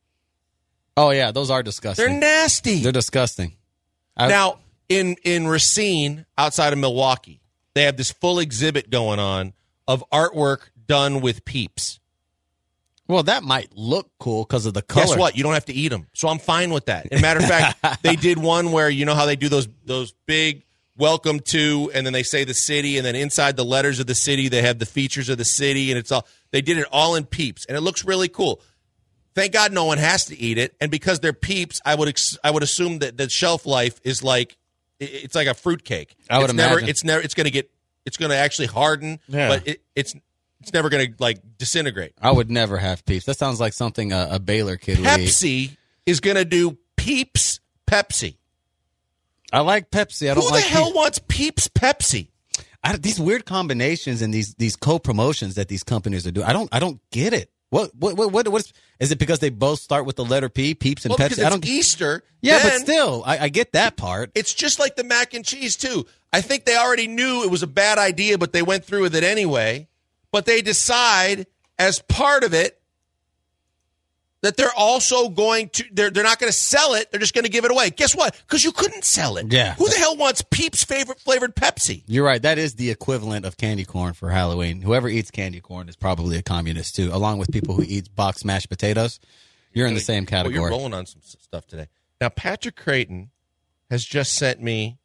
Oh yeah, those are disgusting. They're nasty. They're disgusting. I, Now, in, in Racine, outside of Milwaukee, they have this full exhibit going on of artwork done with Peeps. well, that might look cool because of the color. Guess what? You don't have to eat them. So I'm fine with that. As a matter of fact, they did one where, you know how they do those those big welcome to, and then they say the city, and then inside the letters of the city, they have the features of the city, and it's all, they did it all in Peeps, and it looks really cool. Thank God no one has to eat it, and because they're Peeps, I would ex- I would assume that the shelf life is like, it- it's like a fruitcake. I would it's never, imagine. It's never, it's going to get, it's going to actually harden, Yeah. but it, it's it's never going to like disintegrate. I would never have Peeps. That sounds like something a, a Baylor kid would eat. Pepsi is going to do Peeps Pepsi. I like Pepsi. I don't Who like the hell Peeps. wants Peeps Pepsi? I, these weird combinations and these these co promotions that these companies are doing. I don't I don't get it. What what what what what's, is it because they both start with the letter P, Peeps and Well, Pepsi? because I it's don't Easter. Yeah, then but still, I, I get that part. It's just like the mac and cheese, too. I think they already knew it was a bad idea, but they went through with it anyway. But they decide, as part of it, that they're also going to, they're, they're not going to sell it. They're just going to give it away. Guess what? Because you couldn't sell it. Yeah. Who the hell wants Peeps' favorite flavored Pepsi? You're right. That is the equivalent of candy corn for Halloween. Whoever eats candy corn is probably a communist, too, along with people who eat boxed mashed potatoes. You're in the same category. Well, you're rolling on some stuff today. Now, Patrick Creighton has just sent me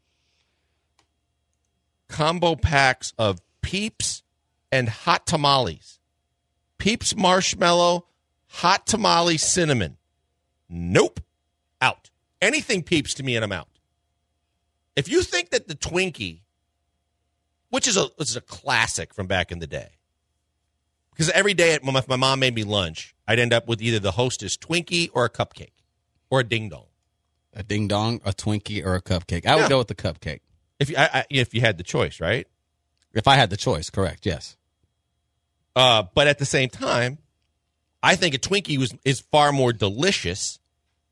combo packs of Peeps and hot tamales. Peeps marshmallow, hot tamale cinnamon. Nope. Out. Anything Peeps to me and I'm out. If you think that the Twinkie, which is a, which is a classic from back in the day, because every day at, if my mom made me lunch, I'd end up with either the Hostess Twinkie or a cupcake or a ding dong. A ding dong, a Twinkie, or a cupcake. I would Yeah. go with the cupcake. If you, I, I, if you had the choice, right? If I had the choice, correct, yes. Uh, but at the same time, I think a Twinkie was is far more delicious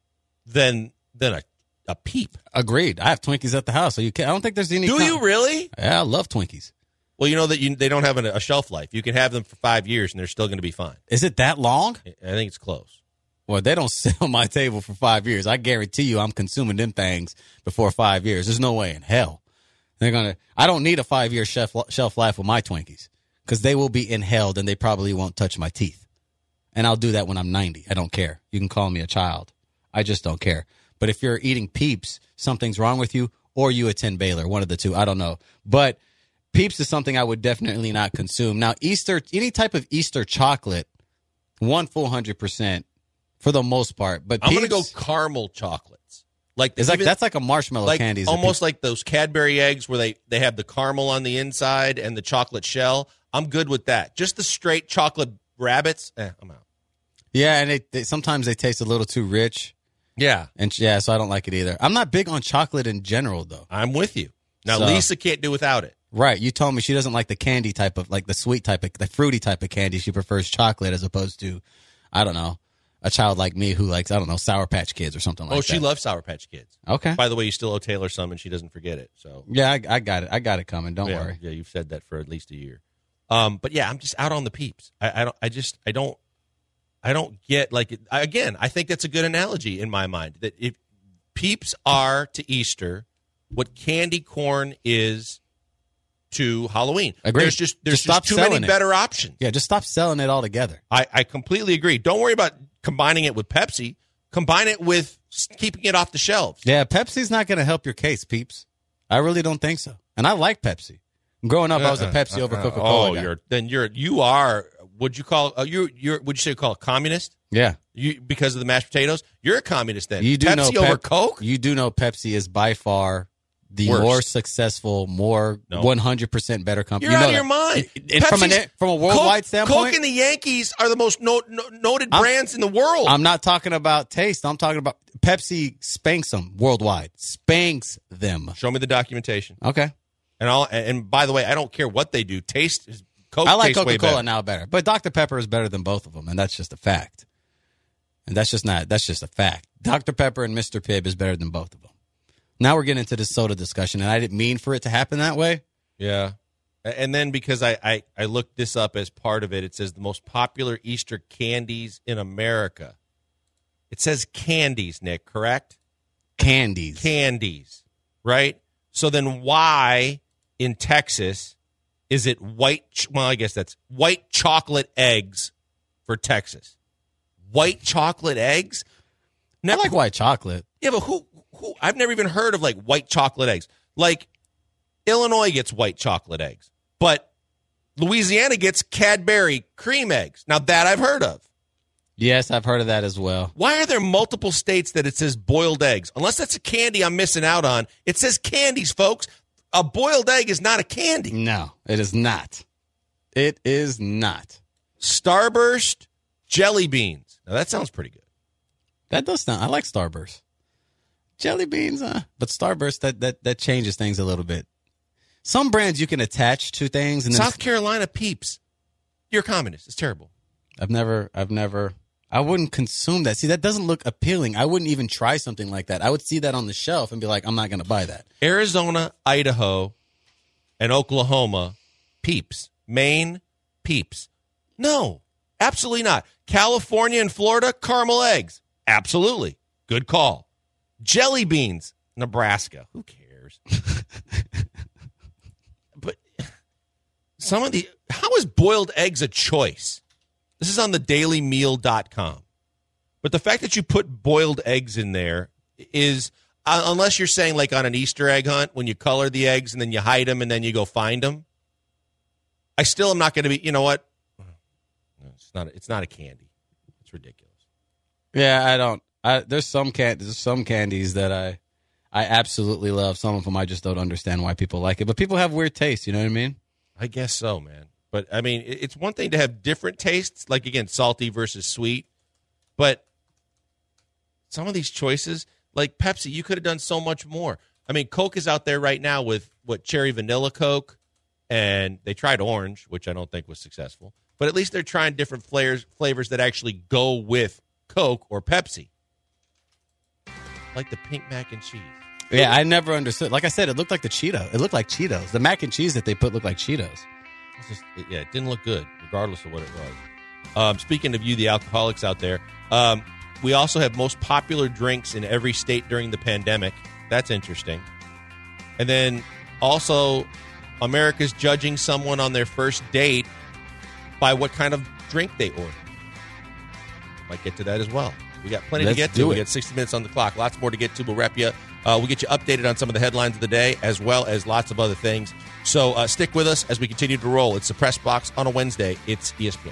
than than a, a Peep. Agreed. I have Twinkies at the house, so you can't. I don't think there's any. Do com- you really? Yeah, I love Twinkies. Well, you know that you, they don't have an, a shelf life. You can have them for five years, and they're still going to be fine. Is it that long? I think it's close. Well, they don't sit on my table for five years. I guarantee you I'm consuming them things before five years. There's no way in hell. They're going to. I don't need a five-year shelf, shelf life with my Twinkies because they will be inhaled and they probably won't touch my teeth. And I'll do that when I'm ninety. I don't care. You can call me a child. I just don't care. But if you're eating Peeps, something's wrong with you, or you attend Baylor, one of the two. I don't know. But Peeps is something I would definitely not consume. Now, Easter, any type of Easter chocolate, one full hundred percent for the most part. But I'm going to Peeps- go caramel chocolates. Like It's like even- that's like a marshmallow like candy. is a almost Peep- like those Cadbury eggs where they, they have the caramel on the inside and the chocolate shell. I'm good with that. Just the straight chocolate rabbits, eh, I'm out. Yeah, and they, they sometimes they taste a little too rich. Yeah. And yeah, so I don't like it either. I'm not big on chocolate in general, though. I'm with you. Now, So- Lisa can't do without it. Right. You told me she doesn't like the candy type of, like the sweet type of, the fruity type of candy. She prefers chocolate as opposed to, I don't know, a child like me who likes, I don't know, Sour Patch Kids or something like Oh, that. she loves Sour Patch Kids. Okay. By the way, you still owe Taylor some, and she doesn't forget it. So Yeah, I, I got it. I got it coming. Don't yeah, worry. Yeah, you've said that for at least a year. Um, but yeah, I'm just out on the Peeps. I, I don't. I just. I don't. I don't get like it, again. I think that's a good analogy in my mind. That if Peeps are to Easter what candy corn is to Halloween, Agreed. there's just there's Just stop just too many selling it. better options. Yeah, just stop selling it all together. I, I completely agree. Don't worry about combining it with Pepsi. Combine it with s- keeping it off the shelves. Yeah, Pepsi's not going to help your case, peeps. I really don't think so. And I like Pepsi. Growing up, I was a Pepsi over Coca-Cola Oh, guy. you're then you're you are. Would you call uh, you you would you say call a communist? Yeah. You because of the mashed potatoes? You're a communist then. You do Pepsi know over Pep- Coke? You do know Pepsi is by far the Worst. more successful, more No. one hundred percent better company. You're you out know of your that. mind. And from, an, Pepsi's- from a worldwide Coke, standpoint, Coke and the Yankees are the most no, no, noted I'm- brands in the world. I'm not talking about taste. I'm talking about Pepsi spanks them worldwide. Spanks them. Show me the documentation. Okay. And I'll, and by the way, I don't care what they do. Taste is Coke I like tastes way Coca-Cola better. now better, but Doctor Pepper is better than both of them, and that's just a fact. And that's just not. That's just a fact. Doctor Pepper and Mister Pibb is better than both of them. Now we're getting into the soda discussion, and I didn't mean for it to happen that way. Yeah. And then because I, I, I looked this up as part of it, it says the most popular Easter candies in America. It says candies, Nick, correct? Candies. Candies, right? So then why in Texas is it white, ch- well, I guess that's white chocolate eggs for Texas. White chocolate eggs? I like white chocolate. Yeah, but who, who, I've never even heard of like white chocolate eggs. Like Illinois gets white chocolate eggs, but Louisiana gets Cadbury cream eggs. Now that I've heard of. Yes, I've heard of that as well. Why are there multiple states that it says boiled eggs? Unless that's a candy I'm missing out on. It says candies, folks. A boiled egg is not a candy. No, it is not. It is not. Starburst jelly beans. Now that sounds pretty good. That does sound. I like Starburst. Jelly beans, uh, but Starburst that that that changes things a little bit. Some brands you can attach to things, and then South Carolina Peeps. You're a communist. It's terrible. I've never, I've never, I wouldn't consume that. See, that doesn't look appealing. I wouldn't even try something like that. I would see that on the shelf and be like, I'm not going to buy that. Arizona, Idaho, and Oklahoma, Peeps. Maine, Peeps. No, absolutely not. California and Florida, caramel eggs. Absolutely. Good call. Jelly beans, Nebraska. Who cares? But some of the, how is boiled eggs a choice? This is on the daily meal dot com. But the fact that you put boiled eggs in there is, uh, unless you're saying like on an Easter egg hunt, when you color the eggs and then you hide them and then you go find them, I still am not going to be, you know what? It's not, it's not a candy. It's ridiculous. Yeah, I don't. I, there's some can, there's some candies that I I absolutely love. Some of them I just don't understand why people like it. But people have weird tastes, you know what I mean? I guess so, man. But, I mean, it's one thing to have different tastes, like, again, salty versus sweet. But some of these choices, like Pepsi, you could have done so much more. I mean, Coke is out there right now with, what, cherry vanilla Coke, and they tried orange, which I don't think was successful. But at least they're trying different flavors, flavors that actually go with Coke or Pepsi. Like the pink mac and cheese. Yeah, I never understood. Like I said, it looked like the Cheeto. It looked like Cheetos. The mac and cheese that they put looked like Cheetos. It's just, it, yeah, it didn't look good, regardless of what it was. Um, speaking of you, the alcoholics out there, um, we also have most popular drinks in every state during the pandemic. That's interesting. And then also, America's judging someone on their first date by what kind of drink they order. Might get to that as well. We got plenty Let's to get do to. it. We got sixty minutes on the clock. Lots more to get to. We'll wrap you up. Uh, we'll get you updated on some of the headlines of the day, as well as lots of other things. So uh, stick with us as we continue to roll. It's the Press Box on a Wednesday. It's E S P N.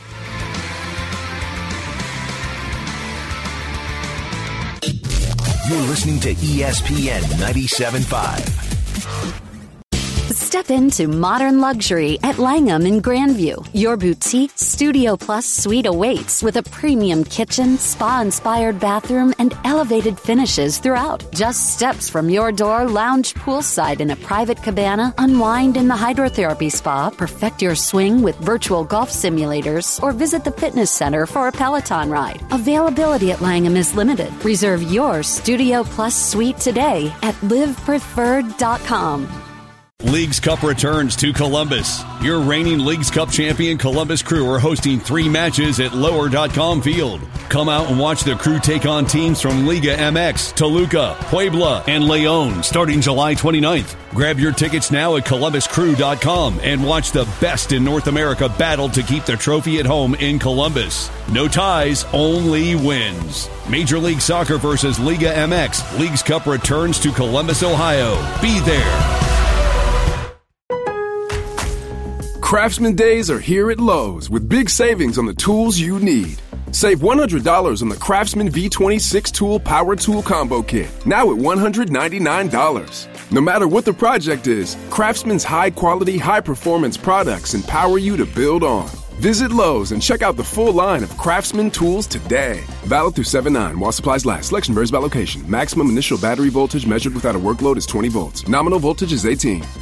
You're listening to E S P N ninety-seven point five. Step into modern luxury at Langham in Grandview. Your boutique Studio Plus suite awaits with a premium kitchen, spa-inspired bathroom, and elevated finishes throughout. Just steps from your door, lounge poolside in a private cabana, unwind in the hydrotherapy spa, perfect your swing with virtual golf simulators, or visit the fitness center for a Peloton ride. Availability at Langham is limited. Reserve your Studio Plus suite today at live preferred dot com. Leagues Cup returns to Columbus. Your reigning Leagues Cup champion Columbus Crew are hosting three matches at lower dot com field. Come out and watch the Crew take on teams from Liga M X, Toluca, Puebla, and Leon starting July twenty-ninth. Grab your tickets now at columbus crew dot com and watch the best in North America battle to keep the trophy at home in Columbus. No ties, only wins. Major League Soccer versus Liga M X. Leagues Cup returns to Columbus, Ohio. Be there. Craftsman Days are here at Lowe's with big savings on the tools you need. Save one hundred dollars on the Craftsman V twenty-six Tool Power Tool Combo Kit, now at one hundred ninety-nine dollars. No matter what the project is, Craftsman's high-quality, high-performance products empower you to build on. Visit Lowe's and check out the full line of Craftsman tools today. Valid through seven nine while supplies last. Selection varies by location. Maximum initial battery voltage measured without a workload is twenty volts. Nominal voltage is eighteen.